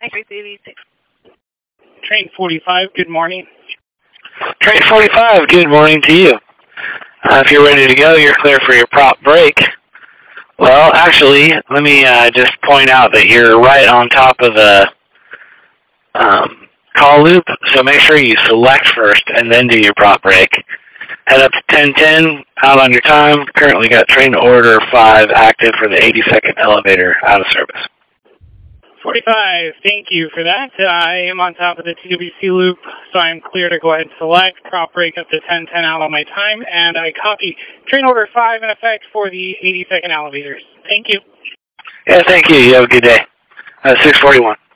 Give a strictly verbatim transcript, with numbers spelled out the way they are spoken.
three three six. Train forty-five, good morning. Train forty-five, good morning to you. Uh, if you're ready to go, you're clear for your prop break. Well, actually, let me uh, just point out that you're right on top of the um, call loop, so make sure you select first and then do your prop break. Head up to ten ten, out on your time. Currently got train order five active for the eighty-second elevator out of service. forty-five, thank you for that. I am on top of the T W C loop, so I'm clear to go ahead and select prop break up to ten ten out on my time, and I copy train order five in effect for the eighty-second elevators. Thank you. Yeah, thank you. You have a good day. Uh, six forty-one.